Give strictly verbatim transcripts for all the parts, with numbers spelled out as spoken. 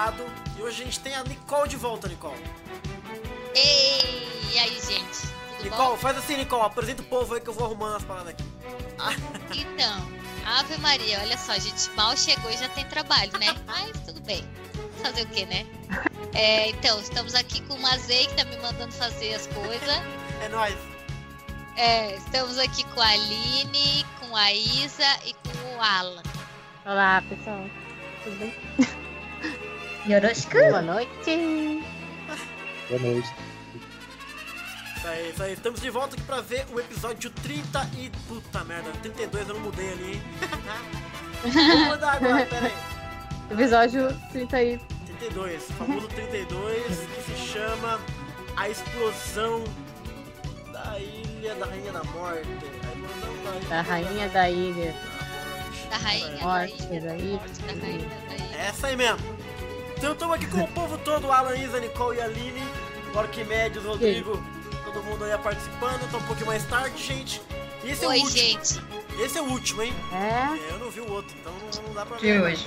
convidado. E hoje a gente tem a Nicole de volta, Nicole. Ei, e aí, gente? Tudo Nicole, bom? faz assim, Nicole. Apresenta o povo aí que eu vou arrumando as paradas aqui. Então, Ave Maria, olha só, a gente mal chegou e já tem trabalho, né? Mas tudo bem. Fazer o quê, né? É, então, estamos aqui com o Mazei, que tá me mandando fazer as coisas. É nóis. É, estamos aqui com a Aline, com a Isa e com o Alan. Olá, pessoal. Tudo bem? Yoroshiku. Boa noite. Boa noite. Isso aí, isso aí. Estamos de volta aqui pra ver o episódio trinta e... Puta merda, trinta e dois eu não mudei ali, hein? Vou mudar agora, pera aí. Episódio trinta e... trinta e dois, o famoso trinta e dois, que se chama A Explosão da Ilha da Rainha da Morte. A explosão da Ilha Da Rainha da Ilha. Da rainha da Morte ilha, da da ilha. morte da rainha da ilha. Essa aí mesmo. Então estamos aqui com o povo todo, Alan, Isa, Nicole e Aline, o Arquimedes, Rodrigo, todo mundo aí participando. Tá um pouquinho mais tarde, gente. E esse Oi, é o último. gente. Esse é o último, hein? É? É, eu não vi o outro, então não, não dá pra De ver. hoje.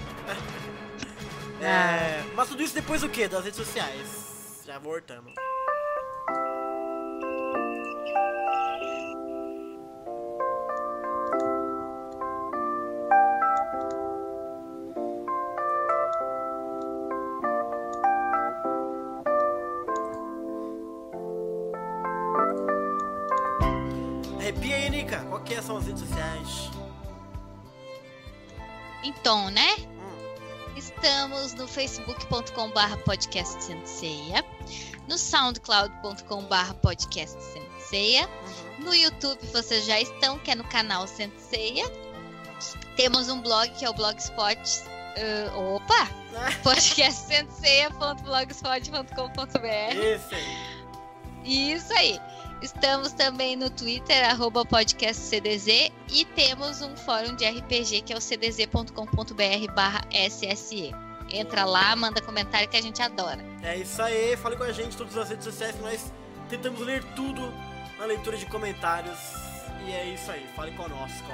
É, mas tudo isso depois do quê? Das redes sociais. Já voltamos. Arrepia aí, Nica. Qual que são as redes sociais? Então, né? Hum. Estamos no facebook ponto com barra podcast Senseia, no soundcloud ponto com barra podcast Senseia, Uhum. no YouTube vocês já estão, que é no canal Senseia. Temos um blog que é o Blogspot. Uh, opa! podcast senseia ponto blogspot ponto com ponto b r. Esse aí. Isso aí. Estamos também no Twitter, arroba podcastcdz, e temos um fórum de R P G que é o c d z ponto com ponto b r barra s s e. Entra lá, manda comentário que a gente adora. É isso aí, fale com a gente em todas as redes sociais, nós tentamos ler tudo na leitura de comentários. E é isso aí, fale conosco.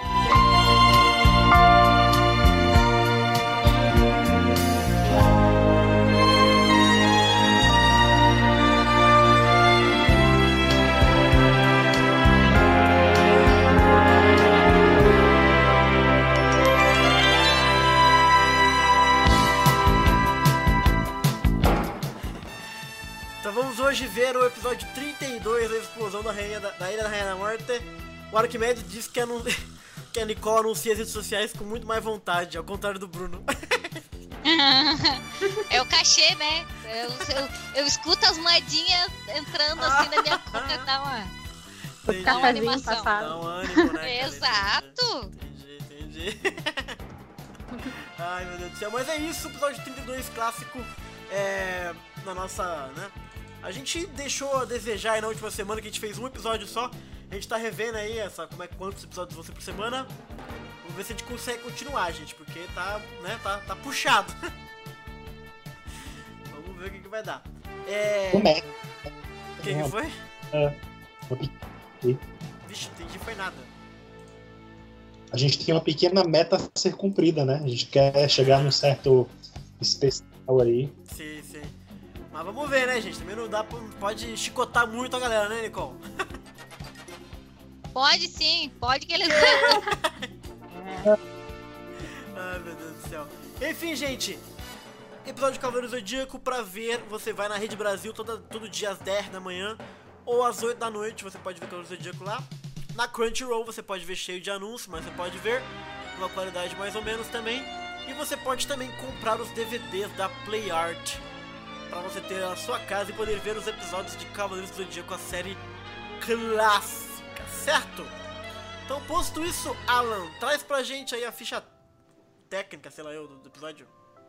Então vamos hoje ver o episódio trinta e dois, a explosão da, rainha da, da Ilha da Rainha da Morte. O Arquimedes disse que, anun... que a Nicole anuncia as redes sociais com muito mais vontade, ao contrário do Bruno. É o cachê, né? Eu, eu, eu escuto as moedinhas entrando assim na minha conta e dá uma, Entendi. dá uma Cafezinho animação. passado. Dá um ânimo, né, cara? Exato! Entendi, entendi. Ai, meu Deus do céu. Mas é isso, o episódio trinta e dois clássico. É... Na nossa, né? A gente deixou a desejar aí na última semana, que a gente fez um episódio só. A gente tá revendo aí essa, como é, quantos episódios vão ser por semana. Vamos ver se a gente consegue continuar, gente, porque tá, né, tá, tá puxado. Vamos ver o que, que vai dar. É... Como é? O que, que foi? É. Vixe, não entendi, foi nada. A gente tem uma pequena meta a ser cumprida, né? A gente quer chegar num certo especial aí. Sim, sim. Mas vamos ver, né, gente? Também não dá pra, não pode chicotar muito a galera, né, Nicole? Pode sim, pode que eles vão. Ai, meu Deus do céu. Enfim, gente. Episódio de Cavaleiro Zodíaco pra ver. Você vai na Rede Brasil toda, todo dia às dez da manhã ou às oito da noite. Você pode ver Cavaleiro Zodíaco lá. Na Crunchyroll você pode ver cheio de anúncios, mas você pode ver uma qualidade mais ou menos também. E você pode também comprar os D V Ds da Play Art pra você ter na sua casa e poder ver os episódios de Cavaleiros do Zodíaco, a série clássica, certo? Então, posto isso, Alan, traz pra gente aí a ficha técnica, sei lá eu, do, do episódio.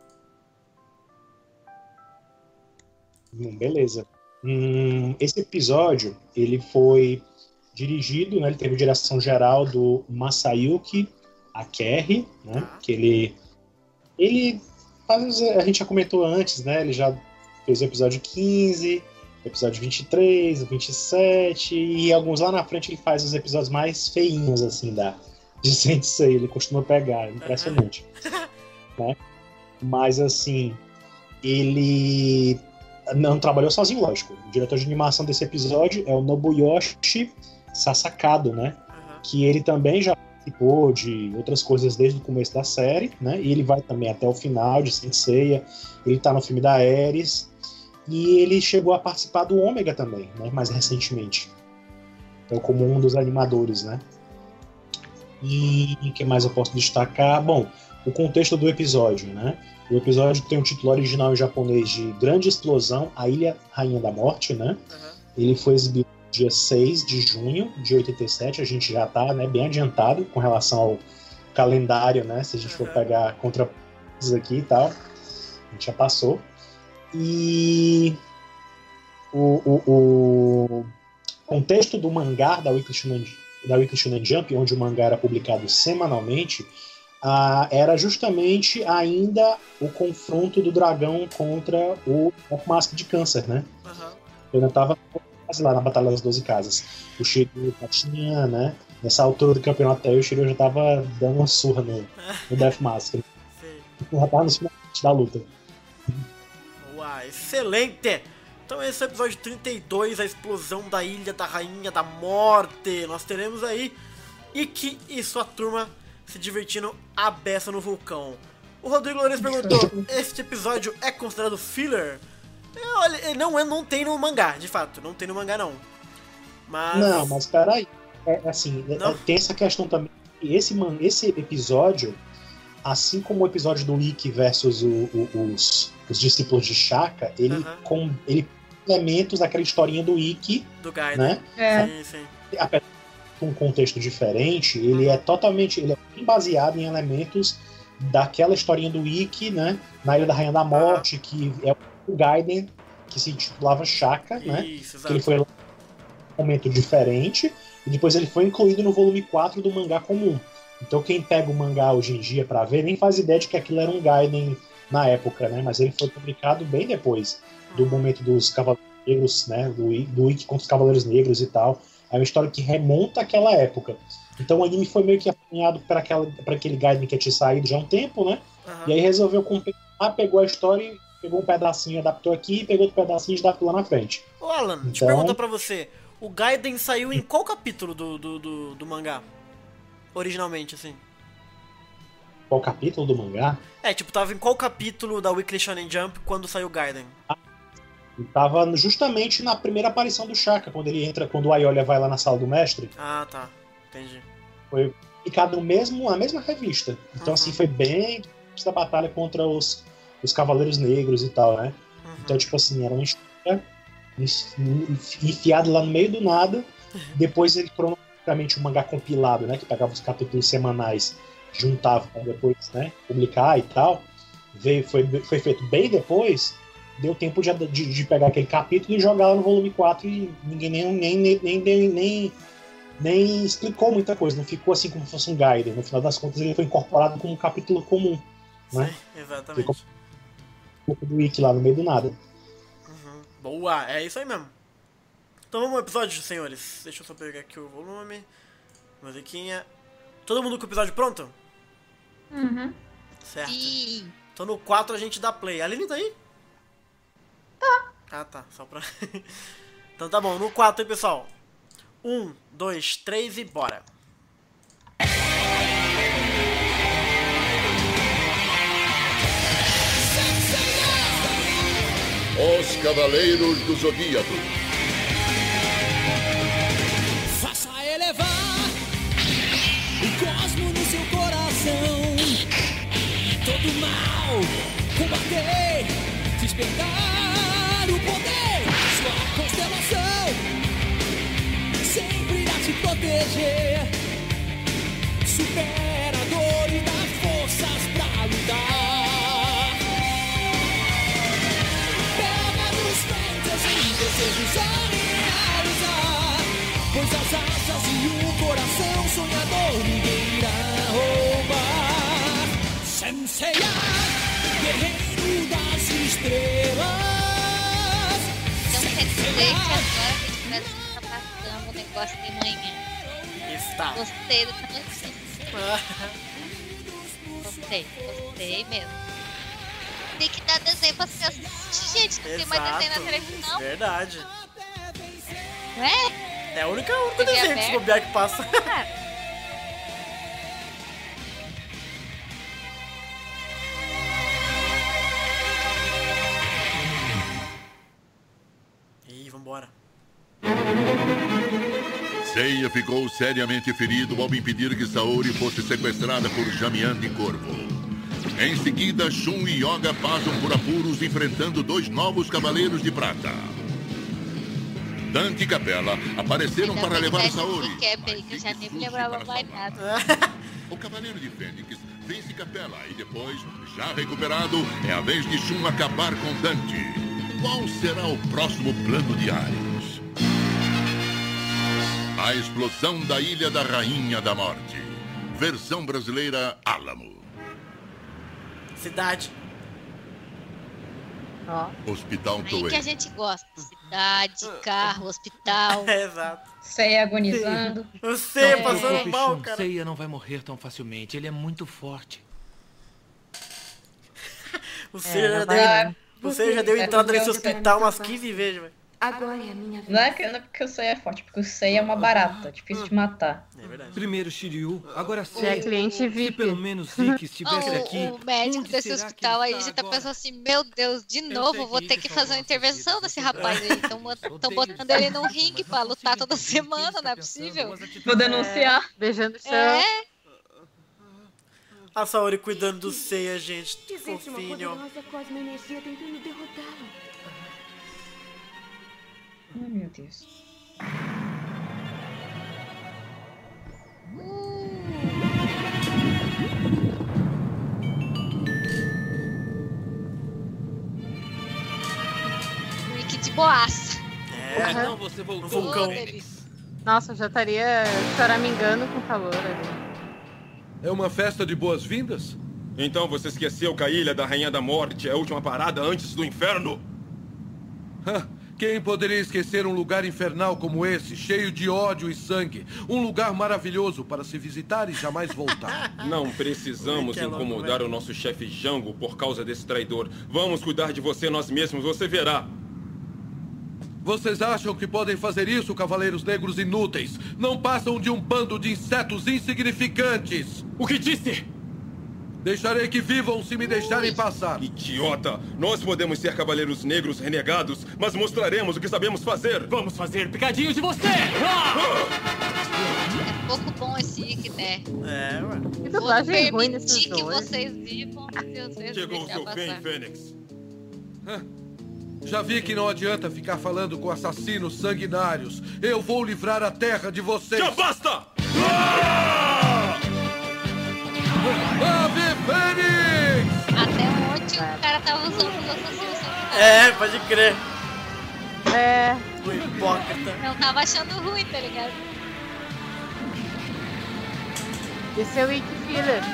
Hum, beleza. Hum, esse episódio, ele foi dirigido, né? Ele teve direção geral do Masayuki Akeri, né? Que ele, ele faz, a gente já comentou antes, né? Ele já fez o episódio quinze, o episódio vinte e três, o vinte e sete, e alguns lá na frente ele faz os episódios mais feinhos, assim, da, de Sensei. Ele costuma pegar, impressionante. Né? Mas, assim, ele não trabalhou sozinho, lógico. O diretor de animação desse episódio é o Nobuyoshi Sasakado, né? Aham. Que ele também já participou de outras coisas desde o começo da série, né? E ele vai também até o final de Saint Seiya. Ele tá no filme da Ares. E ele chegou a participar do Ômega também, né? Mais recentemente. Então, como um dos animadores, né? E o que mais eu posso destacar? Bom, o contexto do episódio, né? O episódio tem o título original em japonês de Grande Explosão, a Ilha Rainha da Morte, né? Aham. Ele foi exibido dia seis de junho de oitenta e sete, a gente já tá, né, bem adiantado com relação ao calendário, né? Se a gente for Uhum. pegar contra aqui e tal, a gente já passou. E o, o, o contexto do mangá da Weekly Shonen, da Weekly Shonen Jump, onde o mangá era publicado semanalmente, ah, era justamente ainda o confronto do dragão contra o Mask de Câncer, né? Aham. Eu ainda tava quase lá na Batalha das doze Casas. O Shiryu já tinha, né? Nessa altura do campeonato até o Shiryu já tava dando uma surra no, no Death Mask. Ele Sei. já tava nos finais da luta. Uau, excelente! Então esse é o episódio trinta e dois, a explosão da Ilha da Rainha da Morte. Nós teremos aí Ikki e sua turma se divertindo à beça no vulcão. O Rodrigo Lourenço perguntou, este episódio é considerado filler? É, olha, ele não, é, não tem no mangá, de fato, não tem no mangá não. Mas... Não, mas peraí. É, assim, é- Não? é- tem essa questão também. Esse, man- esse episódio, assim como o episódio do Ikki versus o- o- os, os discípulos de Shaka, ele, Aham. com, ele tem elementos daquela historinha do Ikki, do Gaiden. né? É. Sim, sim. Apesar de ter um contexto diferente, ele é totalmente, ele é bem baseado em elementos daquela historinha do Ikki, né? Na Ilha da Rainha da Morte, que é o Gaiden, que se intitulava Shaka, né? Isso, Que ele exato. foi lá em um momento diferente, e depois ele foi incluído no volume quatro do mangá comum. Então quem pega o mangá hoje em dia pra ver, nem faz ideia de que aquilo era um Gaiden na época, né? Mas ele foi publicado bem depois do momento dos Cavaleiros Negros, né? Do, I- do Ikki contra os Cavaleiros Negros e tal. É uma história que remonta àquela época. Então o anime foi meio que apanhado para aquele Gaiden que tinha saído já há um tempo, né? Aham. E aí resolveu completar, pegou a história, e pegou um pedacinho, adaptou aqui, e pegou outro pedacinho e adaptou lá na frente. Ô Alan, te Então- perguntar pra você, o Gaiden saiu em qual capítulo do, do, do, do mangá? Originalmente, assim. Qual capítulo do mangá? É, tipo, tava em qual capítulo da Weekly Shonen Jump quando saiu o Gaiden? Ele tava justamente na primeira aparição do Shaka, quando ele entra, quando o Aiolia vai lá na sala do mestre, Ah, tá. Entendi. foi publicado no mesmo, na mesma revista. Então, Uhum. assim, foi bem antes da batalha contra os, os Cavaleiros Negros e tal, né? Uhum. Então, tipo assim, era uma história enfiada lá no meio do nada. Depois ele, cronologicamente, um mangá compilado, né? Que pegava os capítulos semanais, juntava pra depois, né? Publicar e tal. Veio, foi, foi feito bem depois. Deu tempo de, de, de pegar aquele capítulo e jogar lá no volume quatro e ninguém nem, nem, nem, nem, nem, nem, nem explicou muita coisa. Não ficou assim como se fosse um Gaiden. No final das contas, ele foi incorporado como um capítulo comum. Né? Sim, exatamente. Ficou um pouco do Ikki lá no meio do nada. Uhum. Boa, é isso aí mesmo. Então vamos ao episódio, senhores. Deixa eu só pegar aqui o volume. Musiquinha. Todo mundo com o episódio pronto? Uhum. Certo. Sim. Então no quatro a gente dá play. A Aline tá aí? Tá. Ah, tá. Só pra... Então tá bom. No quatro aí, pessoal. Um, dois, três e bora. Os Cavaleiros do Zodíaco. Faça elevar o cosmo no seu coração. Todo mal combater, despertar o poder. Sua constelação sempre irá te proteger. Supera a dor e dá forças pra lutar. Pega nos ventos e desejos a realizar. Pois as asas e o coração sonhador ninguém irá roubar. Senseiya, guerreiro das estrelas. Então quer dizer que agora a gente vai estar passando o negócio de manhã. Está. Gostei dessa notícia. Gostei, gostei mesmo. tem que dar desenho pra criança assistir, gente. Não tem mais desenho na televisão. Verdade. Não é? É a única, o único T V desenho que se aberta. bobear que passa. Ih, vambora. Seiya ficou seriamente ferido ao impedir que Saori fosse sequestrada por Jamian de Corvo. Em seguida, Shun e Yoga passam por apuros enfrentando dois novos Cavaleiros de Prata. Dante e Capela apareceram Ainda para bem que levar tá esse Saori. recap aí, que eu já nem me lembrava Para mais salvar. nada. O Cavaleiro de Fênix vence Capela e depois, já recuperado, é a vez de Shun acabar com Dante. Qual será o próximo plano de Ares? A explosão da Ilha da Rainha da Morte. Versão brasileira Álamo. Cidade. Ó. Hospital Aí que Toei. a gente gosta. Cidade, carro, hospital. É, exato. Seiya agonizando. Você Não, passando Preocupe, mal, Shun, cara. Seiya não vai morrer tão facilmente. Ele é muito forte. Você É, já não deu, vai- você já deu É, entrada nesse eu- hospital umas quinze vezes, velho. Agora é a minha vez. Não é, que, não é porque o Seiya é forte, porque o Seiya é uma barata, difícil de matar. É verdade. Primeiro Shiryu, agora Já é Seiya. cliente Se V I P. pelo menos Zeke Ah, estivesse aqui. o, o médico onde desse será que hospital ele aí está já tá agora? pensando assim, meu Deus, de sei novo, que vou ter isso que salvou fazer uma nossas intervenção vidas, nesse eu rapaz sei. aí. Estão Odeio botando ele, ele num mas ringue eu pra não lutar consigo toda entender o que ele semana, está não é pensando, possível. mas atitude- Vou denunciar. Beijando o chão. É, A Saori cuidando do Seiya, gente. Que Dizer-se uma fofinho. poderosa cosmoenergia tentando derrotá-lo. Ai, meu Deus. Rick de boaça. É. Então você voltou. No vulcão. Feliz. Nossa, eu já estaria choramingando com calor ali. É uma festa de boas-vindas? Então você esqueceu que a Ilha da Rainha da Morte é a última parada antes do inferno? Hã, quem poderia esquecer um lugar infernal como esse, cheio de ódio e sangue? Um lugar maravilhoso para se visitar e jamais voltar. Não precisamos Que é louco, incomodar velho. o nosso chefe Jango por causa desse traidor. Vamos cuidar de você nós mesmos, você verá. Vocês acham que podem fazer isso, cavaleiros negros inúteis? Não passam de um bando de insetos insignificantes. O que disse? Deixarei que vivam se me deixarem passar. Idiota! Nós podemos ser cavaleiros negros renegados, mas mostraremos o que sabemos fazer. Vamos fazer picadinho de você! É pouco bom esse Rick, né? É, ué. Que Vou dublagem ruim nesses permitir que dois. vocês vivam se vocês Chegou o deixar seu fim, passar. Fênix. Já vi que não adianta ficar falando com assassinos sanguinários. Eu vou livrar a terra de vocês. Já basta! Ave Fênix! Até ontem o cara tava usando os assassinos sanguinários. É, pode crer. É, O hipócrita. Não tava achando ruim, tá ligado? esse é o Wick Filler.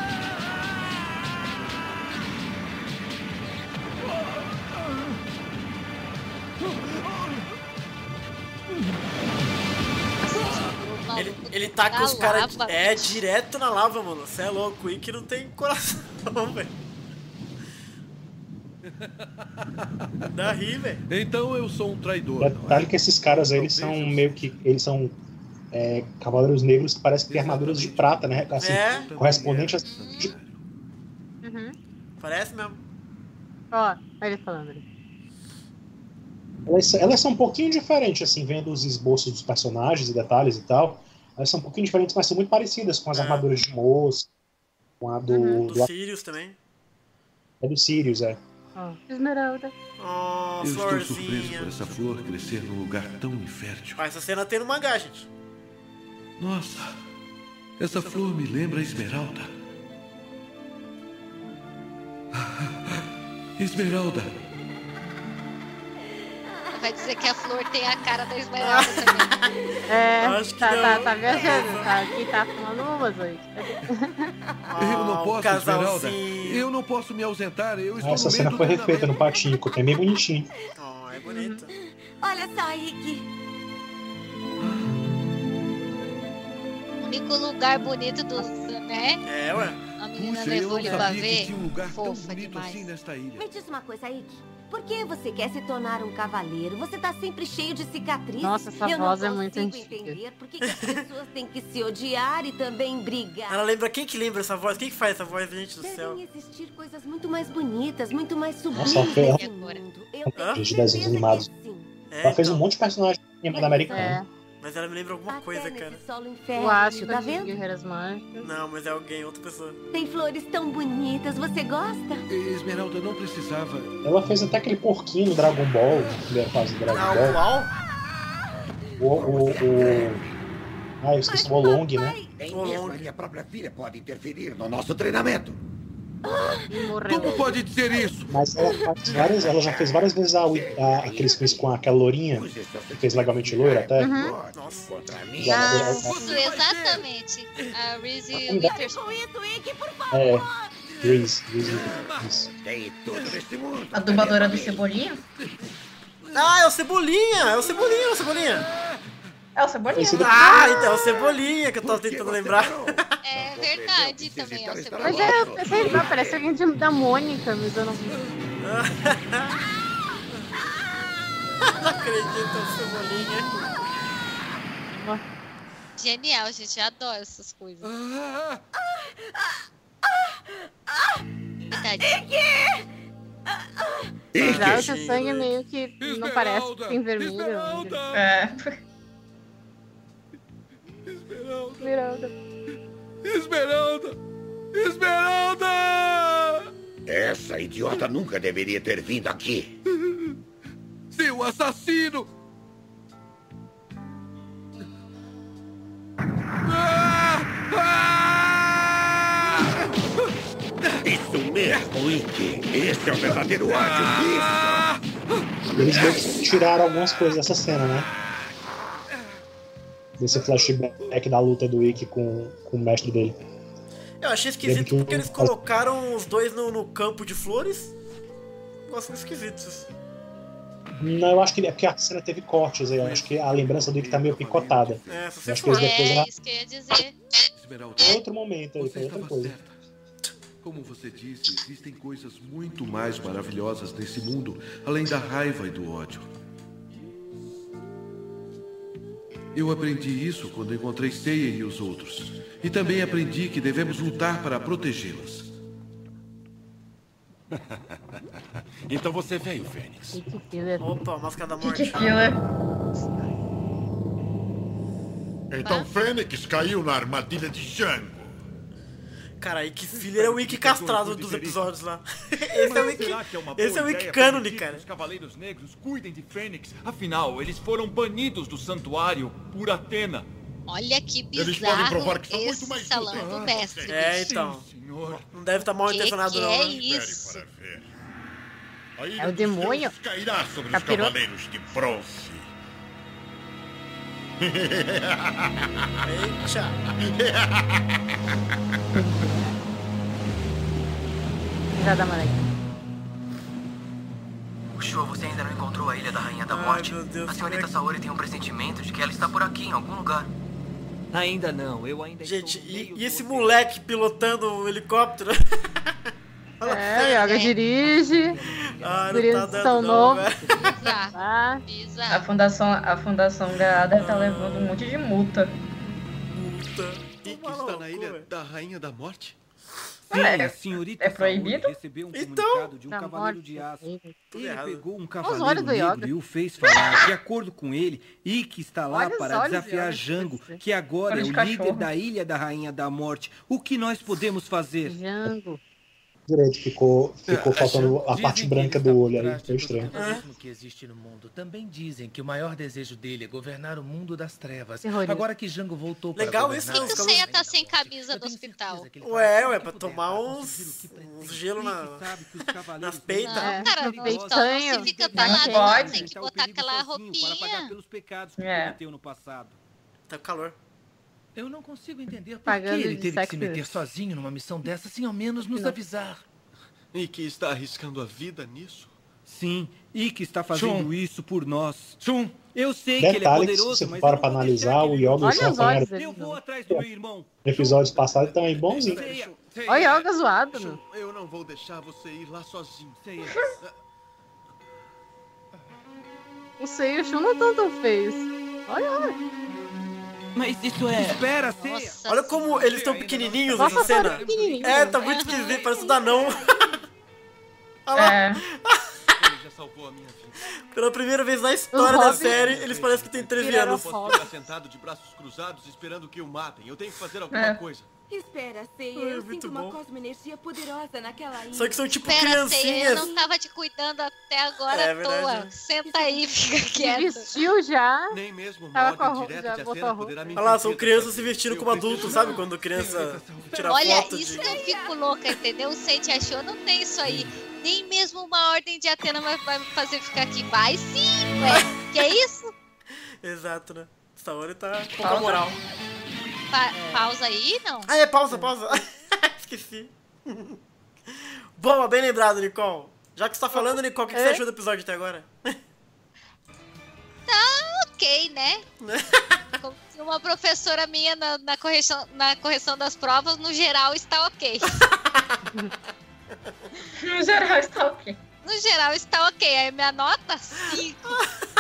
Ele, ele tá com os caras. É, direto na lava, mano. Você é louco. O Ikki não tem coração, velho. Dá ri, velho. Então eu sou um traidor. não é? Detalhe que esses caras aí, eles são meio que. Eles são é, cavaleiros negros que parecem que têm armaduras de prata, né? Assim, É. correspondente a. Uhum. Parece mesmo. Ó, olha ele falando ali. Elas, elas são um pouquinho diferentes, assim, vendo os esboços dos personagens e detalhes e tal. Elas são um pouquinho diferentes, mas são muito parecidas com as É. armaduras de moça, com a do. Uhum. Do do, Sirius também. é do Sirius, é. Ó, Esmeralda. Oh, Eu estou surpreso florzinha. por essa flor crescer num lugar tão infértil. Ah, essa cena tem no mangá, gente. Nossa, essa flor me lembra a Esmeralda. Esmeralda, Vai dizer que a flor tem a cara da Esmeralda também. É, Acho que tá, não. tá, tá viajando, tá aqui, tá fumando umas hoje. eu não Ah, o posso, Esmeralda. casalzinho. Eu não posso me ausentar, eu estou Essa no meio cena do foi refeita no treinamento. patinho, que é bem bonitinho. Oh, é bonito. Olha só, Rick. O único lugar bonito do, né? É, ué. A menina Puxa, levou eu ele não pra sabia que ver. tinha um lugar tão Fofa bonito demais. assim nesta ilha. Me diz uma coisa, Ike. Por que você quer se tornar um cavaleiro? Você tá sempre cheio de cicatrizes. Nossa, essa Eu voz não é muito consigo antiga. entender por que, que as pessoas têm que se odiar e também brigar. Ela lembra, quem que lembra essa voz? Quem que faz essa voz, gente do céu? Devem existir coisas muito mais bonitas, muito mais sublimes Nossa, ela nesse fez- mundo. Eu Hã? tenho De desenhos certeza animados. que sim. É, Ela fez um então. monte de personagem animado americano. É, Mas ela me lembra alguma Até coisa, nesse cara. solo o inferno, Ático tá de vendo? Guerreiras Mágicas. Não, mas é alguém, outra pessoa. Tem flores tão bonitas, você gosta? Esmeralda não precisava. Ela fez até aquele porquinho no Dragon Ball, na primeira fase do Dragon Ah, Ball. uau! O, o, o... Ah, eu esqueci o Olong, né? Nem Ô, mesmo longe. a minha própria filha pode interferir no nosso treinamento. E morreu. Como pode dizer isso? Mas ela, faz várias, ela já fez várias vezes a, a, aqueles filmes com aquela lourinha, Use seus que fez legalmente loira até. Uhum. Nossa. Contra mim. Já- Ah, Isso, exatamente. A Reese Como dá- Witherspoon. Com isso, Ike, por favor! É, Reese, Reese, isso. Tem tudo neste mundo. A dubladora do Cebolinha? Ah, é o Cebolinha! É o Cebolinha, é o Cebolinha! É o Cebolinha. Esse Ah, então é o Cebolinha que eu tava Por que tentando você lembrar. parou? É Não verdade compreendeu que também, é o se hesitar, Cebolinha. Mas é, eu pensei, não, parece alguém de- da Mônica, mas eu não vi. Não acredito, é o Cebolinha. Genial, gente. Eu adoro essas coisas. Ah, Tadinho. Já Ike, esse sangue meio que não parece que tem vermelho. Esmeralda! É. Esmeralda! Esmeralda. Esmeralda! Esmeralda! essa idiota nunca deveria ter vindo aqui. Seu assassino! Ah! Ah! Isso mesmo, Ike. Esse é o verdadeiro ódio. Isso. Eles meio que tiraram algumas coisas dessa cena, né? Desse flashback da luta do Ikki com, com o mestre dele. Eu achei esquisito porque eles colocaram os dois no, no campo de flores. Nossa, esquisito isso. Não, eu acho que é porque a cena teve cortes aí. Eu acho que a lembrança do Ikki tá meio picotada. É, só Eu sei acho que eles falar. depois É lá- isso que eu ia dizer. Esmeralda, Foi outro momento aí, você foi outra estava coisa. certa. Como você disse, existem coisas muito mais maravilhosas nesse mundo, além da raiva e do ódio. Eu aprendi isso quando encontrei Seiya e os outros. E também aprendi que devemos lutar para protegê-las. Então você veio, Fênix. Ike Killer. Opa, Máscara da Que Morte. fila. Então Fênix caiu na armadilha de Django. Cara, Ikki Filler é o Ikki castrado dos episódios lá. Esse é o Ikki, Será que é uma boa esse é o Ikki ideia cânone, permitir cara. que os Cavaleiros Negros cuidem de Fênix? Afinal, eles foram banidos do santuário por Atena. Olha que Eles podem bizarro provar que são muito esse mais salão úteis. do mestre. É, bicho. então. Sim, senhor. Não deve estar mal Que intencionado que não, é né? isso? Espere para ver. A ilha É o dos demônio? deuses cairá sobre Capiroto. os Cavaleiros de Bronze. Eita. Risada amarela. Puxou, você ainda não encontrou a Ilha da Rainha da Ai, Morte? meu Deus, a senhorita como é que- Saori tem um pressentimento de que ela está por aqui, em algum lugar. Ainda não, eu ainda Gente, estou no e, meio e esse do moleque pilotando o helicóptero? É, Yoga dirige. Ah, não Por tá isso dando tão não, novo. velho. Bizarro. Ah, A Bizarro. fundação, a fundação Gaada tá levando um monte de multa. Puta. E que está na ilha da Rainha da Morte? Sim, É, a senhorita é proibido? Saori recebeu um Então. comunicado de um da cavaleiro morte. de aço. Tudo Ele errado. pegou um olhos cavaleiro do Yoga. negro e o fez falar. De acordo com ele, Ikki está lá Olha os para olhos do desafiar Yoga, Jango, que que agora é Olho o de líder cachorro. da Ilha da Rainha da Morte. O que nós podemos fazer? Jango. Direito, ficou, ficou É, faltando a Dizem parte que branca ele do está olho por aí, trás de foi todo estranho. o terrorismo que existe no mundo. Também dizem que o maior desejo dele é governar o mundo das trevas. Terrorismo. Agora que Jango voltou para Legal governar isso, Por que né? a que o Os Seiya Rainha tá da sem Morte, camisa eu do tenho hospital? certeza que ele Ué, fará tudo ué, o pra que tomar puder para uns, conseguir o que pretende. uns gelo na, Ikki sabe que os cavaleiros nas peitas. Não, É, cara, no no hospital não peitanho. se fica Não pelado, pode. não. Tem que Enfrentar o botar perigo aquela sozinho Para pagar roupinha. pelos pecados que É. cometeu no passado. Tá com calor. Eu não consigo entender por que Pagando ele de teve que se sexo. meter sozinho numa missão dessa sem ao menos nos Não. avisar. E que está arriscando a vida nisso? Sim, Ikki está fazendo Shun. isso por nós. Shun, Eu sei que ele é Detalhe que se poderoso, você mas para eu não pra vou analisar, deixar o que ele- Yoga e o Olha Sam os também olhos eram dele. Eu vou não. atrás do meu irmão. episódios passados também bonzinho. Seiya, Olha o Yoga zoado, Shun, meu. eu não vou deixar você ir lá sozinho. O Sei e o Shun não estão tão feios. Olha, olha. Mas isso é... Espera, Seiya. Olha como eles estão pequenininhos Nossa, nessa cena. tá pequenininho. É, tá muito esquisito, parece um danão. Olha lá. É. Ele já salvou a minha vida. Pela primeira vez na história Os da Robin série, eles parecem que têm treze viraram anos. Eu posso ficar sentado de braços cruzados esperando que o matem. Eu tenho que fazer alguma É. coisa. Espera, Seiya, Ai, eu muito sinto bom. uma cosmoenergia poderosa naquela ilha. Só que são tipo Espera, Seiya, eu criancinhas. não tava te cuidando até agora É à toa. verdade. Senta aí, fica Se quieto. vestiu já. Nem mesmo uma Tava com a ordem roupa, direta já de botou Atena a roupa. poderá me Olha lá, impedir são dessa crianças vez. se vestindo Eu como preciso- adultos, sabe? Quando criança tira Olha, foto isso de... que eu fico louca, entendeu? O Sente achou, não tem isso aí. Nem mesmo uma ordem de Atena vai, vai me fazer ficar aqui. Vai sim, ué. Que é isso? Exato, né? Saori tá com pouca Pausa. moral. Pa- pausa aí, não? Ah, é, pausa, pausa. Esqueci. Boa, bem lembrado, Nicole. Já que você tá falando, Nicole, o que, que você É? achou do episódio até agora? Tá ok, né? Como se uma professora minha na, na correção, na correção das provas, no geral, está ok. No geral está ok. No geral, está ok. Aí minha nota, cinco.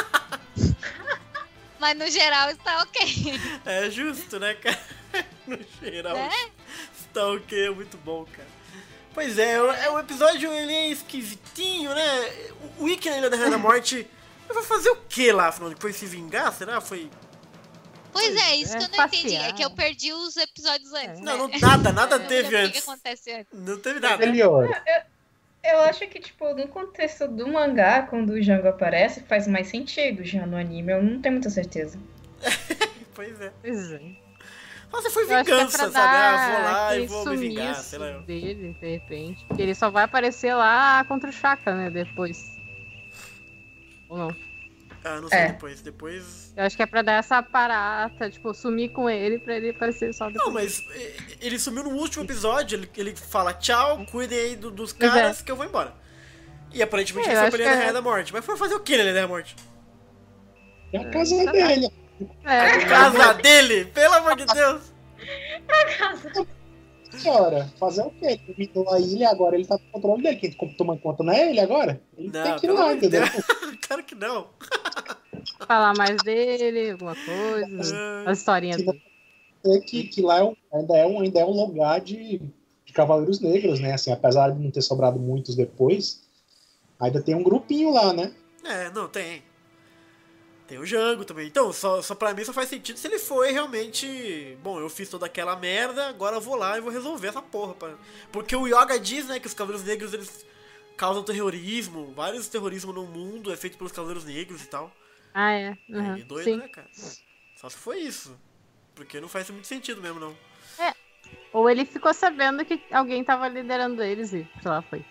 Mas no geral, está ok. É justo, né, cara? No geral. Né? Está ok, é muito bom, cara. Pois é, o, é, o episódio ele é esquisitinho, né? O Wiki na Ilha da Rainha da Morte vai fazer o que lá, afinal? Foi se vingar? Será? Foi. Pois é, isso É, que eu não passear. entendi. É que eu perdi os episódios antes. Não, né? não, nada, nada Eu não teve sei O que antes. que acontece antes? Não teve nada. Melhor. Eu acho que, tipo, no contexto do mangá, quando o Django aparece, faz mais sentido. Já no anime, eu não tenho muita certeza. Pois é. Pois é. Nossa, foi Eu acho que é vingança, pra sabe? Ah, dar vou lá e aquele vou me vingar, sumiço sei lá. eu. dele, de repente. Porque ele só vai aparecer lá contra o Shaka, né? Depois. Ou não? Ah, não sei É. depois. Depois. Eu acho que é pra dar essa parada, tipo, sumir com ele pra ele aparecer só depois. Não, mas eh, ele sumiu no último episódio. Ele, ele fala tchau, cuidem aí do- dos Pois é. caras que eu vou embora. E aparentemente É, ele eu foi acho pra Ilha da que é- Rainha da Morte. Mas foi fazer o que na Ilha da Morte? É a casa dele. É, A casa dele? Pelo amor de Deus! Senhora, fazer o quê? Ele dominou a ilha, agora ele tá no controle dele. Quem toma conta não é ele agora? Ele Não, tem que ir pelo lá, amor de entendeu? Deus. Claro que não. falar mais dele, alguma coisa. As historinhas dele. É que, que lá é um- ainda, é um, ainda é um lugar de, de Cavaleiros Negros, né? Assim, apesar de não ter sobrado muitos depois, ainda tem um grupinho lá, né? É, não, tem. Tem o Django também. Então, só, só pra mim só faz sentido se ele foi realmente... Bom, eu fiz toda aquela merda, agora eu vou lá e vou resolver essa porra. Pra... Porque o Yoga diz, né, que os Cavaleiros Negros, eles causam terrorismo. Vários terrorismo no mundo é feito pelos Cavaleiros Negros e tal. Ah, é. Uhum. É doido, Sim. né, cara? Só se foi isso. Porque não faz muito sentido mesmo, não. É. Ou ele ficou sabendo que alguém tava liderando eles e, sei lá, foi.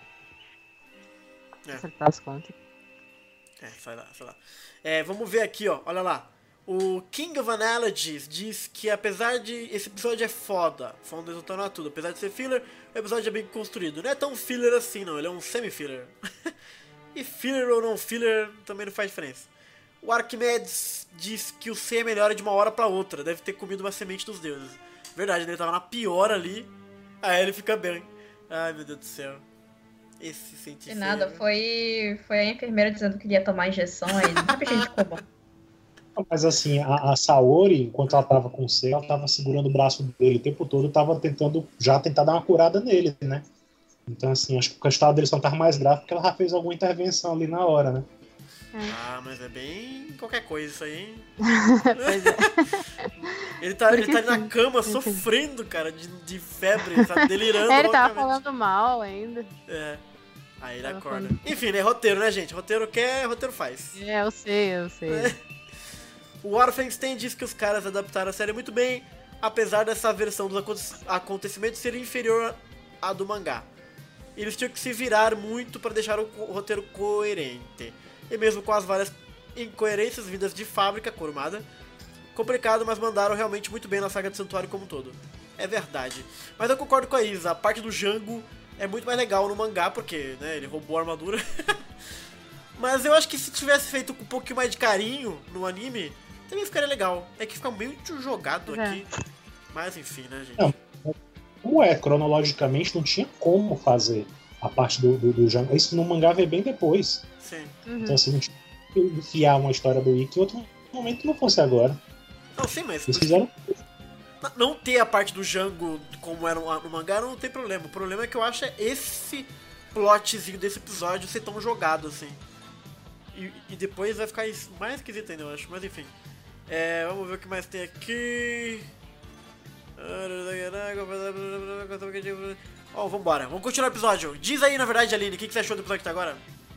É. Acertar as contas. É, sei lá, sei lá. É, vamos ver aqui, ó. Olha lá. O King of Analogies diz que apesar de... Esse episódio é foda. Falando resultando a tudo. Apesar de ser filler, o episódio é bem construído. Não é tão filler assim, não. Ele é um semi-filler. E filler ou não filler também não faz diferença. O Arquimedes diz que o C é melhora de uma hora pra outra. Deve ter comido uma semente dos deuses. Verdade, né? Ele tava na pior ali. Aí ele fica bem. Ai, meu Deus do céu. Esse cientista... De nada, foi, foi a enfermeira dizendo que ia tomar injeção aí. Rapidinho de coma. Mas assim, a, a Saori, enquanto ela tava com o C, ela tava segurando o braço dele o tempo todo, tava tentando, já tentar dar uma curada nele, né? Então assim, acho que o estado dele só tava mais grave porque ela já fez alguma intervenção ali na hora, né? Ah, mas é bem qualquer coisa isso aí, hein? Pois é. Ele tá, ele Porque tá ali na sim. cama sofrendo, cara, de, de febre, sabe? Delirando. É, ele tava loucamente. falando mal ainda. É. Aí ele Tava acorda. falando- Enfim, né? Roteiro, né, gente? Roteiro quer, roteiro faz. É, eu sei, eu sei. O Warfenstein diz que os caras adaptaram a série muito bem, apesar dessa versão dos aconte- acontecimentos ser inferior à do mangá. Eles tinham que se virar muito para deixar o co- roteiro coerente. E mesmo com as várias incoerências vindas de fábrica, Kurumada, complicado, mas mandaram realmente muito bem na saga do Santuário como um todo. É verdade. Mas eu concordo com a Isa, a parte do Django é muito mais legal no mangá, porque, né, ele roubou a armadura. Mas eu acho que se tivesse feito com um pouquinho mais de carinho no anime, também ficaria legal. É que fica meio jogado É. aqui. Mas enfim, né, gente? Não. como é, cronologicamente não tinha como fazer a parte do, do, do Jango. Isso no mangá veio bem depois. Sim. Uhum. Então assim, não tinha que enfiar uma história do Ikki em outro momento que não fosse agora. Não, sim, mas... Eles fizeram... Não ter a parte do Jango como era no mangá não tem problema. O problema é que eu acho é esse plotzinho desse episódio ser tão jogado assim. E, e depois vai ficar mais esquisito ainda, eu acho. Mas enfim. É, vamos ver o que mais tem aqui. Ó, oh, vambora. Vamos continuar o episódio. Diz aí, na verdade, Aline, o que, que você achou do episódio que tá agora?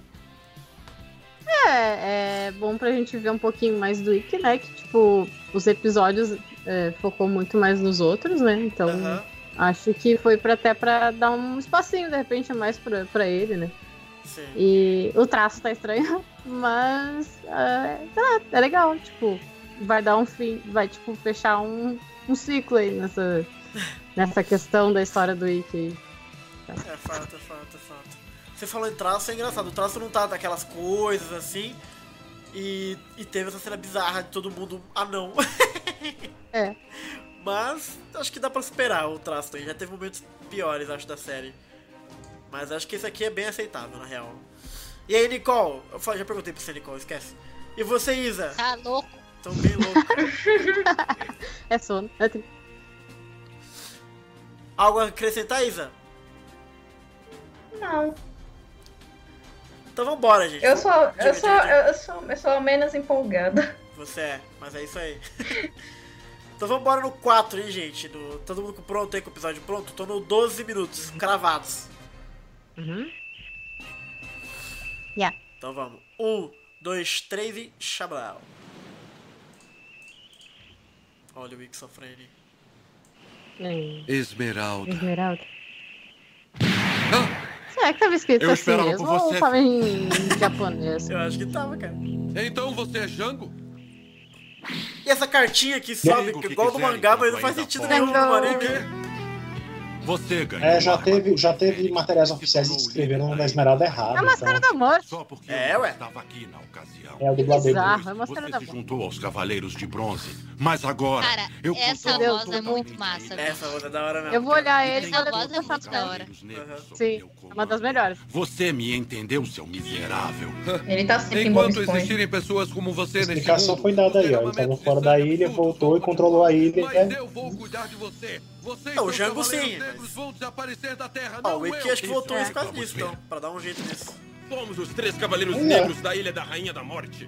É, é bom pra gente ver um pouquinho mais do Ikki, né? Que, tipo, os episódios é, focou muito mais nos outros, né? Então, uh-huh. acho que foi pra, até pra dar um espacinho, de repente, a mais pra, pra ele, né? Sim. E o traço tá estranho, mas é, é legal, tipo, vai dar um fim, vai, tipo, fechar um, um ciclo aí nessa, nessa questão da história do Ikki. Tá. É fato, é fato, é fato. Você falou em traço, é engraçado. O traço não tá daquelas coisas assim. E, e teve essa cena bizarra de todo mundo anão. É. Mas acho que dá pra superar o traço aí. Já teve momentos piores, acho, da série. Mas acho que esse aqui é bem aceitável, na real. E aí, Nicole? Eu já perguntei pra você, Nicole, esquece. E você, Isa? Tá louco. Tão bem louco. É sono. Algo a acrescentar, Isa? Não. Então vambora, gente. Eu sou, eu sou, eu sou, eu sou a menos empolgada. Você é, mas é isso aí. Então vambora no quatro, hein, gente. No, todo mundo pronto aí com o episódio pronto? Tô no doze minutos, cravados. Uhum. Yeah. Então vamos. Um, dois, três e chablau. Olha o Ikki sofrendo. Esmeralda. Esmeralda. Ah! Será que tava escrito Eu assim mesmo por você. ou tava em japonês? Eu acho que tava, cara. Então você é Jango? E essa cartinha aqui sobe, que igual do mangá, mas não faz sentido nenhum no anime. Você ganhou. É, já teve, já teve materiais oficiais que escreveram na Esmeralda errado. É a Máscara então. da Morte. Só porque é, eu ué. estava aqui na ocasião. É o dublador. Bizarro, é a Máscara Você da se Morte. juntou aos Cavaleiros de Bronze, mas agora... Cara, eu essa controlo voz é muito massa. Essa voz é da hora mesmo. Eu vou olhar ele e Essa vou voz é muito da hora. Uhum. Sim, é uma das melhores. Você me entendeu, seu miserável? Ele tá sempre Enquanto em Bob existirem pessoas como você A nesse explicação mundo, foi dada aí, ó. Ele tava fora da ilha, voltou e controlou a ilha. Mas É... eu vou cuidar de você. Você e Não, o seus Jango cavaleiros sim, negros mas... vão desaparecer da Terra, Ó, não o Ikki eu. acho que voltou Isso isso é. quase Vamos nisso, ver. então. Pra dar um jeito nisso. Somos os três cavaleiros É. negros da Ilha da Rainha da Morte.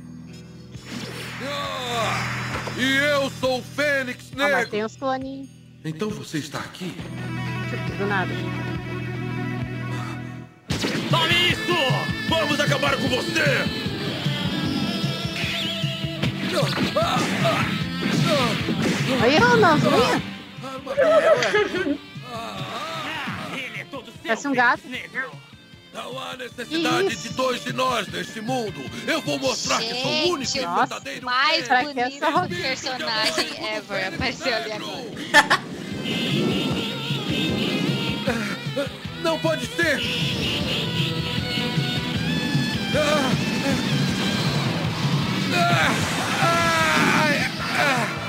Ah, e eu sou o Fênix Ah, mas Negro. tem os cloninhos. Então você está aqui? Tipo, do nada. Tome isso! Vamos acabar com você! Aí, ó, nas unhas. Ele é todo seu, Parece um gato. negro. Não há necessidade Isso. de dois de nós neste mundo. Eu vou mostrar que sou o único Gente, e nossa, verdadeiro. Mais Pra que bonito essa roupa? personagem ever apareceu ali agora. Não pode ser! Ah, ah, ah, ah.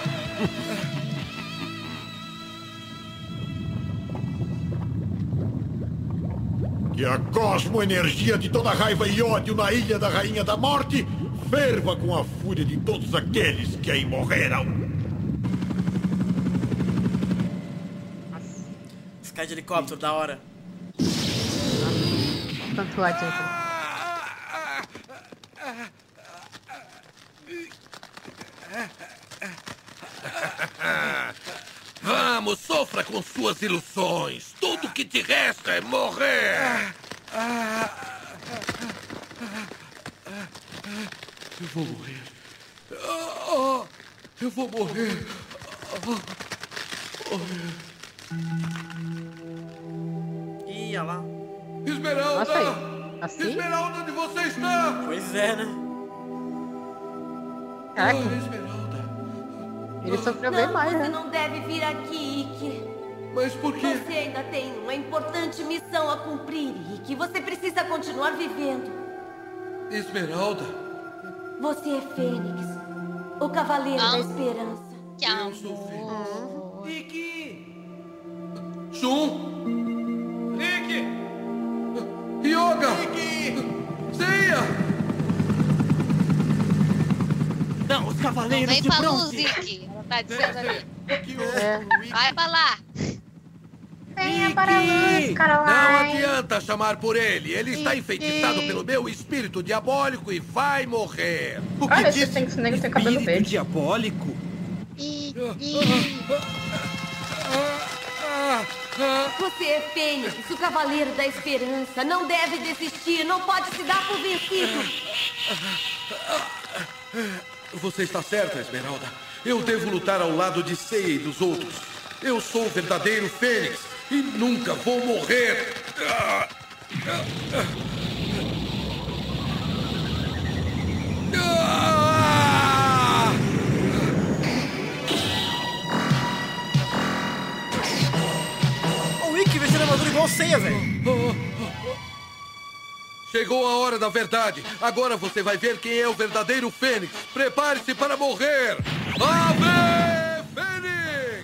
Que a cosmoenergia de toda raiva e ódio na Ilha da Rainha da Morte ferva com a fúria de todos aqueles que aí morreram. Sky de helicóptero, da hora. Tanto adianta. Vamos, sofra com suas ilusões. Tudo que te resta é morrer. Eu vou morrer. Ah, eu vou morrer. Ih, olha lá. Esmeralda! Nossa, aí. Assim? Esmeralda, onde você está? Pois é, né? Caraca, Ah, Esmeralda. ele sofreu Não, bem mais, você né? não deve vir aqui, Ikki. Mas por quê? Você ainda tem uma importante missão a cumprir, Ikki. Você precisa continuar vivendo. Esmeralda? Você é Fênix, o Cavaleiro Ah. da Esperança. Que Eu sou amor. Ikki! Shun? Ikki! Yoga! Ikki! Seiya! Não, os cavaleiros Vem de pra luz, bronze. Ikki. Ela tá dizendo ali. É. Vai pra lá. Venha para a luz, Não Caroline. adianta chamar por ele. Ele está Ikki. enfeitiçado pelo meu espírito diabólico e vai morrer. O que Olha, esse tem, esse negro tem cabelo verde. Diabólico? Você é Fênix, o Cavaleiro da Esperança. Não deve desistir, não pode se dar por vencido. Você está certa, Esmeralda. Eu devo lutar ao lado de Seiya e dos outros. Eu sou o verdadeiro Fênix e nunca vou morrer. O Ikki vestindo a armadura igual o Seiya, velho. Chegou a hora da verdade. Agora você vai ver quem é o verdadeiro Fênix. Prepare-se para morrer. Ave Fênix!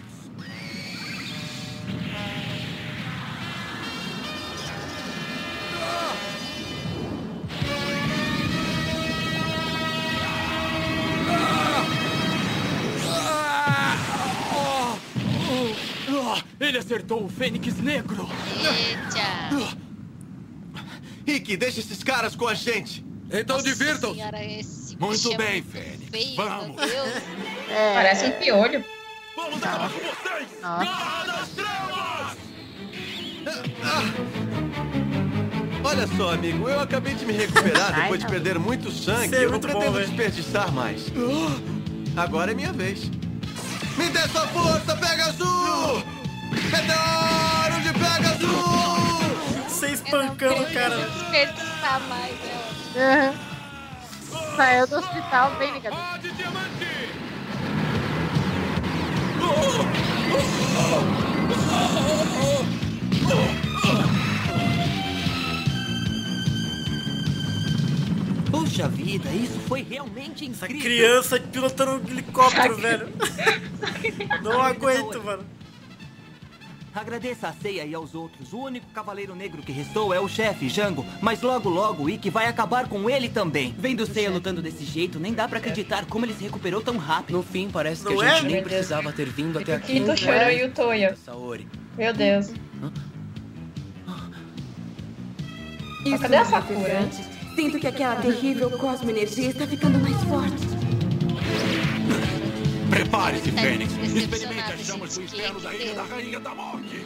Ele acertou o Fênix Negro. Eita. Ikki, deixa esses caras com a gente. Então divirtam-se. Senhora, esse Muito bicho é bem, muito Fênix. feio, Vamos. meu Deus. É. Parece um piolho. Vamos acabar com vocês! Nossa. Garra das trevas! Olha só, amigo, eu acabei de me recuperar Ai, depois de não. perder muito sangue. Isso é Eu não muito bom, pretendo velho. desperdiçar mais. Agora é minha vez. Me dê sua força, Pegasus! Meteoro de Pegasus! Você espancando o cara. Não desperdiçar mais, né? Uhum. Saiu do hospital bem ligado. De diamante! Puxa vida, isso foi realmente incrível. Criança pilotando um helicóptero, velho. Não aguento, mano. Agradeça a Seiya e aos outros. O único cavaleiro negro que restou é o chefe, Jango. Mas logo logo o Ikki vai acabar com ele também. Vendo o Seiya lutando desse jeito, nem dá pra acreditar como ele se recuperou tão rápido. No fim, parece que Não a é? gente nem precisava ter vindo até aqui. Ito chorou e o Toya. Saori. Meu Deus. Isso Cadê a é Sakura? interessante. Sinto que aquela terrível cosmo-energia está ficando mais forte. Prepare-se, Tá Fênix. decepcionado, Experimente as chamas do gente. inferno Que da que Ilha da deu? Rainha da Morte.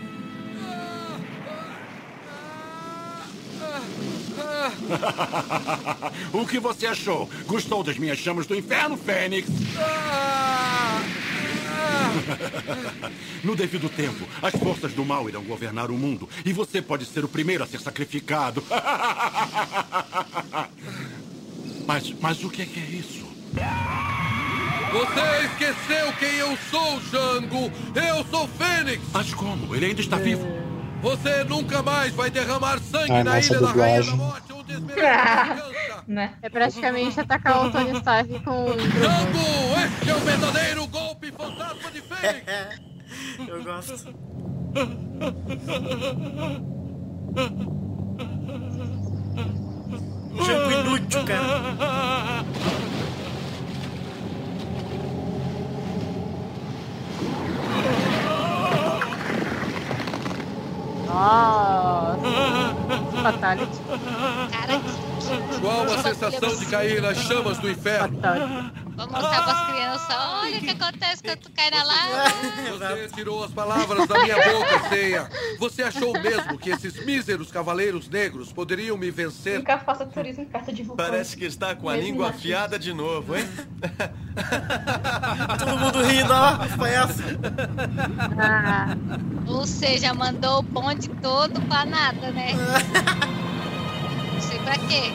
O que você achou? Gostou das minhas chamas do inferno, Fênix? No devido tempo, as forças do mal irão governar o mundo e você pode ser o primeiro a ser sacrificado. Mas, mas o que é, que é isso? Você esqueceu quem eu sou, Jango! Eu sou Fênix! Mas como? Ele ainda está vivo. Você nunca mais vai derramar sangue Ai, na nossa Ilha da Rainha da dublagem. Morte onde Esmeralda descansa! Né? É praticamente atacar o Tony Stark com um Jango, este é o verdadeiro golpe fantasma de Fênix! Eu gosto. Jango inútil, cara. Nossa. Fatality. Cara, Qual a sensação de cair nas chamas do inferno? vamos mostrar pras crianças. Olha o que acontece quando tu cai na lava. Você tirou as palavras da minha boca, Seiya. Você achou mesmo que esses míseros cavaleiros negros poderiam me vencer? Nunca faça turismo em carta de vulcão. Parece que está com a Mesmo língua assim. afiada de novo, hein? Todo mundo rindo, ó. Os palhaços. Ah, Ou seja, mandou o bonde todo pra nada, né? Não sei pra quê.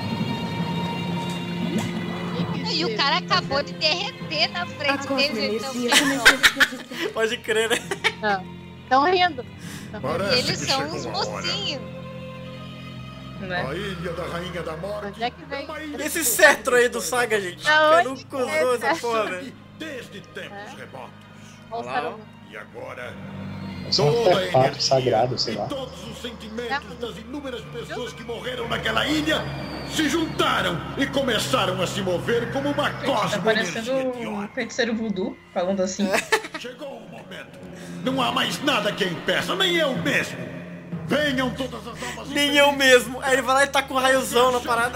E o cara acabou de derreter na A frente deles. cosmo-energia Então, começou a se Pode crer, né? estão rindo. Parece eles que são chegou uns a hora. mocinhos. Né? A Ilha da Rainha da Morte. Onde é que vem? E esse cetro aí do Saga, gente? Da Eu onde nunca que é usou essa essa? porra, velho. Desde tempos É. remotos. Olha o Saruman. E agora, Um artefato sagrado, sei lá. Todos os sentimentos das inúmeras pessoas que morreram naquela ilha se juntaram e começaram a se mover como uma Tá cosmo parecendo um feiticeiro voodoo, falando assim. Chegou o momento. Não há mais nada que a impeça, nem eu mesmo. Venham todas as almas. Nem eu mesmo. Aí ele vai lá e tá com um raiozão na parada.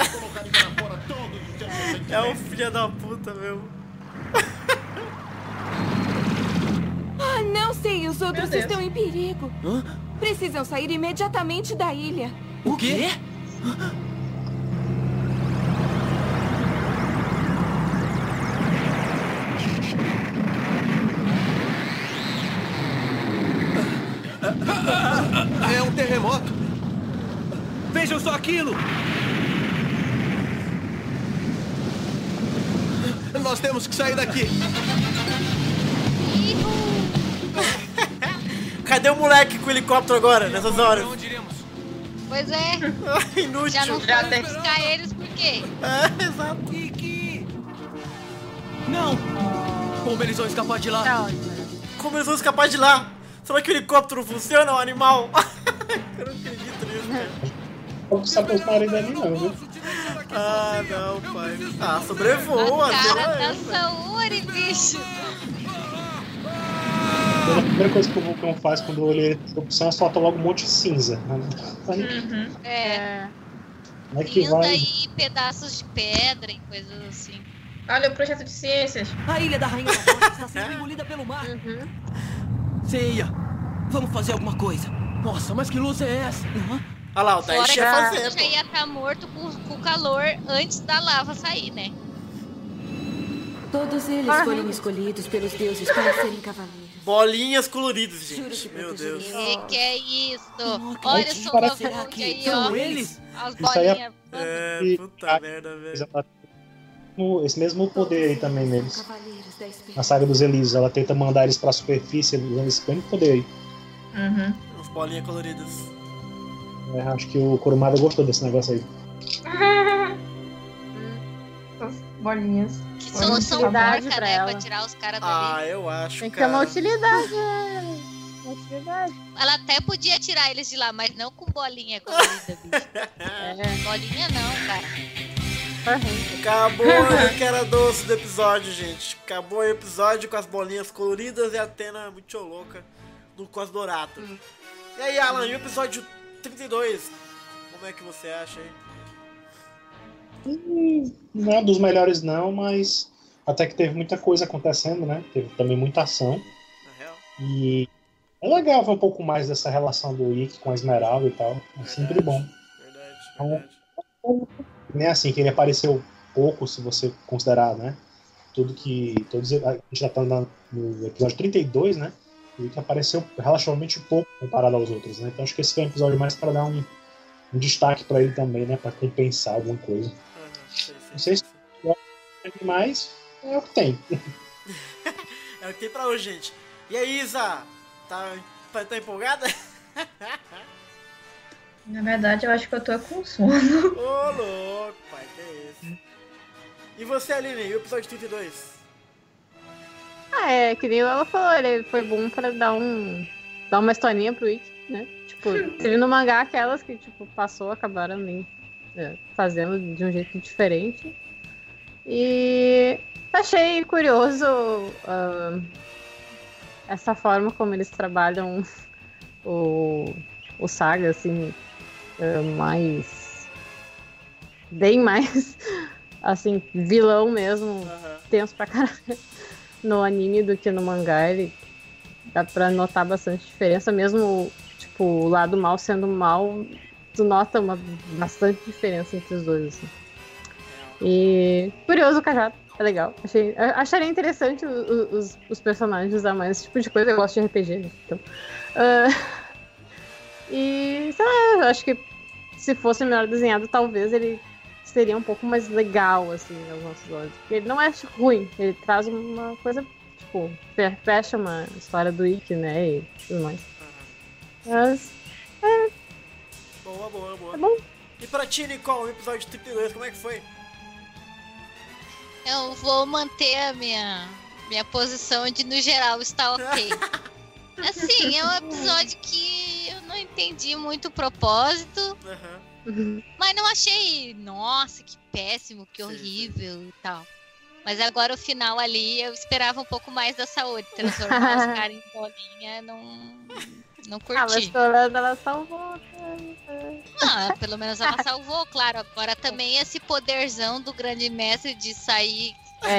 É um filho da puta mesmo. Ah, não sei, os outros estão em perigo. Hã? Precisam sair imediatamente da ilha. O quê? É um terremoto. Vejam só aquilo. Nós temos que sair daqui. Cadê o moleque com o helicóptero agora, nessas horas? Pois é. Inútil. Já não foram buscar eles por quê? É, exato. Não! Como eles vão escapar de lá? Como eles vão escapar de lá? Será que o helicóptero funciona, o animal? Eu não acredito nisso, cara. Não precisa aproximarem dali não, viu? Ah, não, pai. Ah, sobrevoa. A cara da Saori, bicho. A primeira coisa que o Vulcão faz quando ele opção é solta logo um monte de cinza. Uhum. É. Como é que Cinza vai? e pedaços de pedra e coisas assim. Olha o projeto de ciências. A ilha da Rainha da Morte está sendo engolida pelo mar. Uhum. Ceia, vamos fazer alguma coisa. Nossa, mas que luz é essa? Uhum. Olha lá, o Fora Daichi que ia você fazer, já pô. ia estar morto com, com calor antes da lava sair, né? Todos eles Ah. foram escolhidos pelos deuses para serem cavaleiros. Bolinhas coloridas, gente. Meu Deus. Que que é isso? que Olha isso só parece- o Hulk aí, São ó. eles? As Isso aí é- bolinhas. É, E- puta merda, velho. Esse mesmo poder aí também neles. Cavaleiros da Esperança. Na saga dos Elísios, ela tenta mandar eles pra superfície usando esse mesmo poder aí. Uhum. As bolinhas coloridas. É, acho que o Kurumada gostou desse negócio aí. As bolinhas. Que Uma solução utilidade porca, pra né? ela. Pra tirar os caras dali. Ah, eu acho, Tem que ter cara. uma utilidade, né? Uma utilidade. Ela até podia tirar eles de lá, mas não com bolinha colorida, bicho. É. Bolinha não, cara. Acabou o que era doce do episódio, gente. Acabou o episódio com as bolinhas coloridas e a Atena muito louca do Cosdorato. Hum. E aí, Alan, e o episódio trinta e dois? Como é que você acha aí? Hum, Não é um dos melhores não, mas até que teve muita coisa acontecendo, né? Teve também muita ação. Na real? E é legal ver um pouco mais dessa relação do Ikki com a Esmeralda e tal. É sempre bom. Verdade, Então, verdade. nem assim, que ele apareceu pouco, se você considerar, né? Tudo que. Todos, a gente já tá no no episódio trinta e dois, né? E que apareceu relativamente pouco comparado aos outros, né? Então acho que esse foi um episódio mais para dar um, um destaque para ele também, né? Para compensar alguma coisa. Aham, sei, sei. Não sei se mais é o que tem. É o que tem pra hoje, gente. E aí, Isa? Tá, tá, tá empolgada? Na verdade, eu acho que eu tô com sono. Ô, louco, pai, que é isso? E você, Aline, e o episódio trinta e dois? Ah, é, que nem ela falou, ele foi bom pra dar um. dar uma historinha pro Ikki, né? Tipo, teve no mangá aquelas que, tipo, passou, acabaram nem é, fazendo de um jeito diferente. E achei curioso uh, essa forma como eles trabalham o, o Saga, assim, uh, mais. bem mais, assim, vilão mesmo, Aham. tenso pra caralho. No anime do que no mangá, ele dá pra notar bastante diferença, mesmo tipo, o lado mal sendo mal, tu nota uma bastante diferença entre os dois, assim. E curioso o Cajado, é legal. Achei, acharia interessante os, os, os personagens usar mais esse tipo de coisa, eu gosto de R P G, né? Então. Uh, e sei lá, eu acho que se fosse melhor desenhado, talvez ele seria um pouco mais legal, assim, aos nossos olhos. Porque ele não é ruim, ele traz uma coisa, tipo, fecha uma história do Ikki, né, e tudo mais. Mas, é... Boa, boa, boa. É bom. E pra ti, Nicole, o episódio trinta e dois, como é que foi? Eu vou manter a minha, minha posição de, no geral, está ok. Assim, é um episódio que eu não entendi muito o propósito. Uhum. Mas não achei, nossa, que péssimo, que horrível e tal. Mas agora o final ali, eu esperava um pouco mais da Saori. Transformar os caras em bolinha, não, não curti. Ah, mas pelo menos ela salvou. Ah, pelo menos ela salvou, claro. Agora também esse poderzão do grande mestre de sair...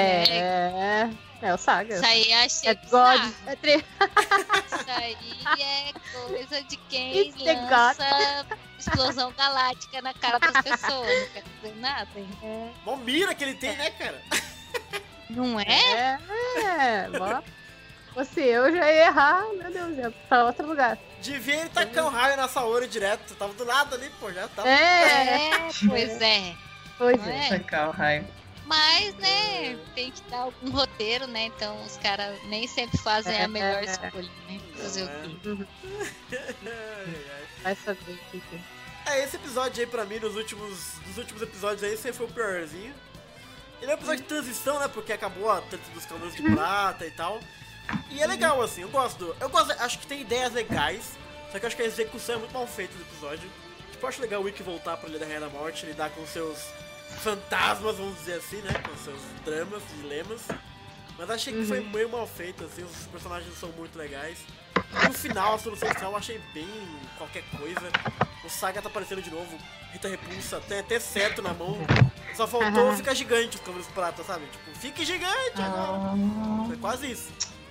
É, né? é o Saga. Isso aí achei É God. É tri... Isso aí é coisa de quem It's the lança explosão galáctica na cara das pessoas. Não quer dizer nada, hein? É. Bom mira que ele tem, né, cara? Não é? É, é. Bom, você, eu já ia errar, meu Deus, ia pra outro lugar. Devia ele tacar um raio na Saori direto. Tava do lado ali, pô, já tava. É, é pois é. Pois Não é. é. Tacar o raio. Mas, né, tem que dar algum roteiro, né? Então os caras nem sempre fazem É, a melhor é. escolha, né? Fazer o quê? Vai saber o que que É, esse episódio aí pra mim, nos últimos, nos últimos episódios aí, sempre foi o piorzinho. Ele é um episódio de transição, né? Porque acabou a treta dos Cavaleiros de Prata e tal. E é legal, assim, eu gosto do... Eu gosto, acho que tem ideias legais, só que eu acho que a execução é muito mal feita do episódio. Tipo, eu acho legal o Ikki voltar pra Ilha da Rainha da Morte, lidar com seus fantasmas, vamos dizer assim, né? Com seus dramas, dilemas. Mas achei que foi meio mal feito, assim, os personagens são muito legais. E no final, a solução final eu achei bem qualquer coisa. O Saga tá aparecendo de novo, Rita Repulsa, tem até certo na mão. Só faltou ficar gigante os Cavaleiros de Prata, sabe? Tipo, fique gigante agora. Foi quase isso.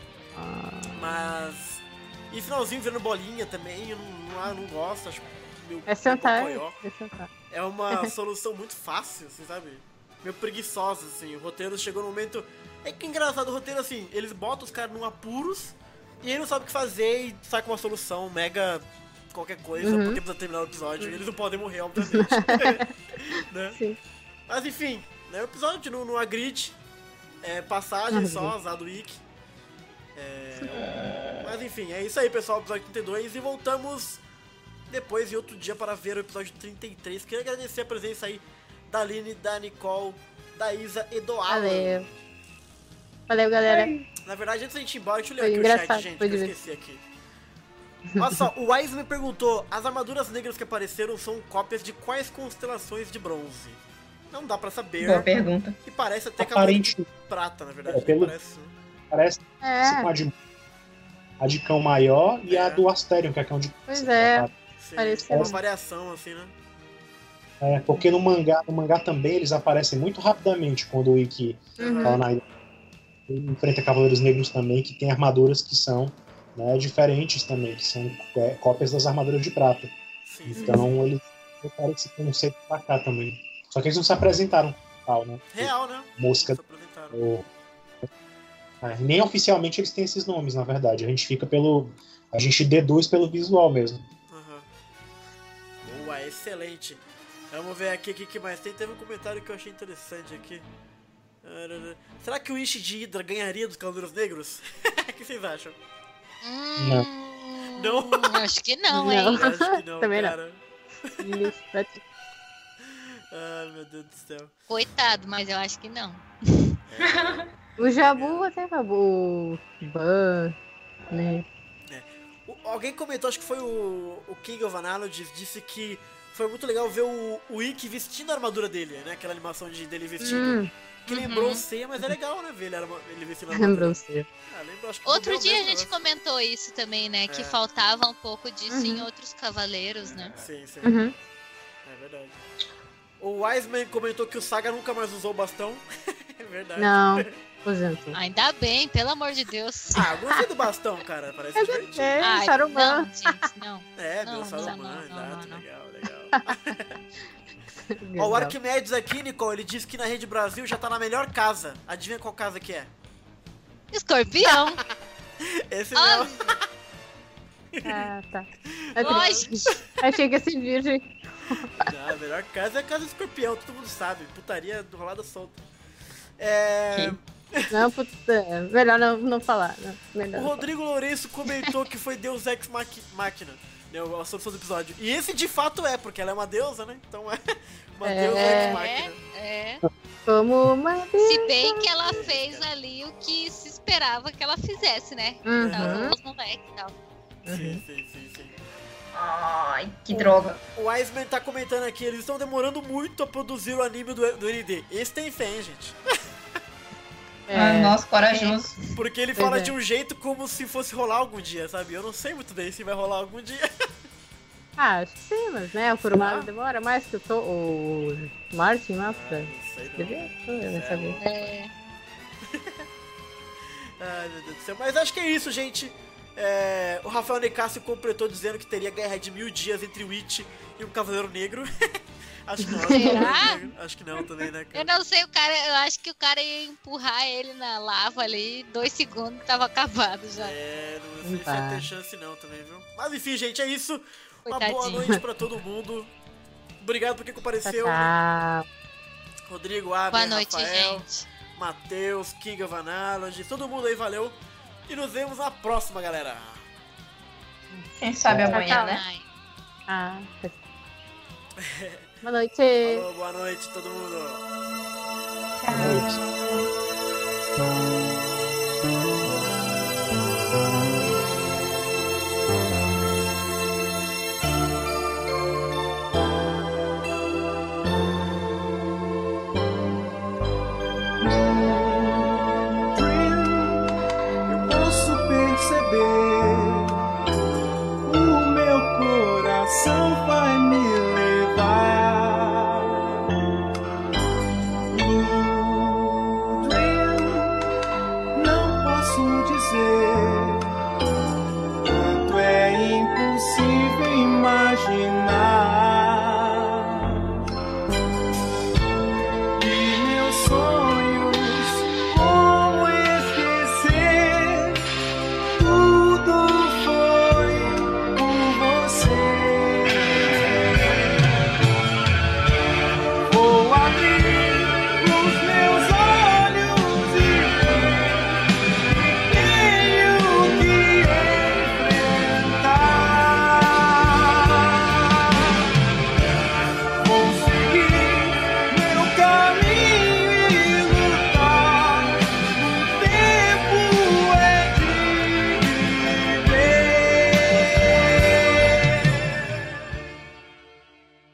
Mas... E finalzinho virando bolinha também, eu não, não, não gosto, acho meio é sentar, cocoió. é sentar. É uma solução muito fácil, assim, sabe? Meio preguiçosa, assim. O roteiro chegou no momento... É que é engraçado o roteiro, assim, eles botam os caras num apuros e ele não sabe o que fazer e sai com uma solução mega qualquer coisa, Uhum. porque precisa terminar o episódio. E eles não podem morrer, obviamente. Né? Sim. Mas enfim, né, o episódio não, não agride. É passagem Uhum. só, azar do Ikki. É... Mas enfim, é isso aí, pessoal, episódio trinta e dois. E voltamos depois em outro dia para ver o episódio trinta e três. Queria agradecer a presença aí da Aline, da Nicole, da Isa e do Alan. Valeu. Valeu, galera. Na verdade, antes da gente ir embora, deixa eu ler Foi aqui engraçado, o chat, gente, foi que eu divertido. esqueci aqui. Olha só, o Wise me perguntou, as armaduras negras que apareceram são cópias de quais constelações de bronze? Não dá pra saber. Boa pergunta. E parece até Cavaleiro de Aparente- Prata, na verdade. É, pelo- Parece, né? Parece É. com a de, a de cão maior e a do Asterion, que é cão de... Pois é. Sim, Pareceu. é uma variação, assim, né? É, porque no mangá, no mangá também eles aparecem muito rapidamente quando o Ikki Uhum. tá na ilha. Ele enfrenta Cavaleiros Negros também, que tem armaduras que são, né, diferentes também, que são é, cópias das armaduras de prata. Sim, sim. Então eles botaram esse conceito pra cá também. Só que eles não se apresentaram tal, né? Real, né? Mosca. Se apresentaram. o- É, nem oficialmente eles têm esses nomes, na verdade. A gente fica pelo. A gente deduz pelo visual mesmo. Aham. Boa, excelente. Vamos ver aqui o que, que mais tem. Teve um comentário que eu achei interessante aqui. Será que o Ishi de Hydra ganharia dos Cavaleiros Negros? O que vocês acham? Hum, Não? Acho que não, Não. hein? Acho que não, Também não. cara. Isso, vai- Ai, meu Deus do céu. Coitado, mas eu acho que não. O Jabu até o Ban, né? O- alguém comentou, acho que foi o, o King of Analogies, disse que foi muito legal ver o, o Ikki vestindo a armadura dele, né? Aquela animação de, dele vestindo. Hum, Que lembrou o C, mas é legal, né? Ver ele, arma- ele vestindo a lembrou armadura. você. Ah, lembrou, acho que Outro lembrou dia a mesmo, gente né? comentou isso também, né? Que É. faltava um pouco disso em Uhum. outros cavaleiros, né? Sim, sim. Uhum. É verdade. O Wiseman comentou que o Saga nunca mais usou o bastão. É verdade. Não, aposentou. Ainda bem, pelo amor de Deus. Ah, eu gostei do bastão, cara. Parece divertido. É, Ai, Saruman. não, gente, não. É, Não, meu não, Saruman, não, não, exato, não, não. legal, legal. Ó, o Arquimedes aqui, Nicole, ele disse que na Rede Brasil já tá na melhor casa. Adivinha qual casa que é? Escorpião. Esse Ah, mesmo. Ah, tá. Lógico. Achei que esse virgem. Não, a melhor casa é a casa do escorpião, todo mundo sabe. Putaria do rolada solta. É... Não, putz, é, melhor não, não falar. Não, O melhor não Rodrigo Lourenço comentou que foi Deus Ex Mach- Machina, né, a solução do episódio. E esse de fato é, porque ela é uma deusa, né? Então é uma É. deusa Ex Machina. É, é. Como uma Se bem que ela fez ali o que se esperava que ela fizesse, né? Uhum. Tava os moleques e tal. Sim, sim, sim, sim. Ai, que o, droga. O Wiseman tá comentando aqui, eles estão demorando muito a produzir o anime do, do N D. Esse tem fé, hein, gente? É. Ah, nossa, corajoso. Porque ele Pois fala é. de um jeito como se fosse rolar algum dia, sabe? Eu não sei muito bem se vai rolar algum dia. Ah, acho que sim, mas né, o Kurumada demora mais que o, to... o Martin lá pra... Devia eu saber. É. Ai, meu Deus do céu. Mas acho que é isso, gente. É, o Rafael Nicásio completou dizendo que teria guerra de mil dias entre o Witch e o Cavaleiro Negro. Acho que não. Será? Acho que não também, né, cara? Eu não sei, o cara, eu acho que o cara ia empurrar ele na lava ali, dois segundos tava acabado já. É, não sei se ia ter chance não também, viu? Mas enfim, gente, é isso. Uma Coitadinho. boa noite pra todo mundo. Obrigado por quem compareceu. Tchau. Rodrigo, Abner, Boa noite, Rafael, gente. Matheus, Kinga, Vanalogy, todo mundo aí, valeu. E nos vemos na próxima, galera. Quem sabe Tchau, amanhã, tchau. né? Ah, boa noite. Falou, boa noite, todo mundo. Tchau. Boa noite.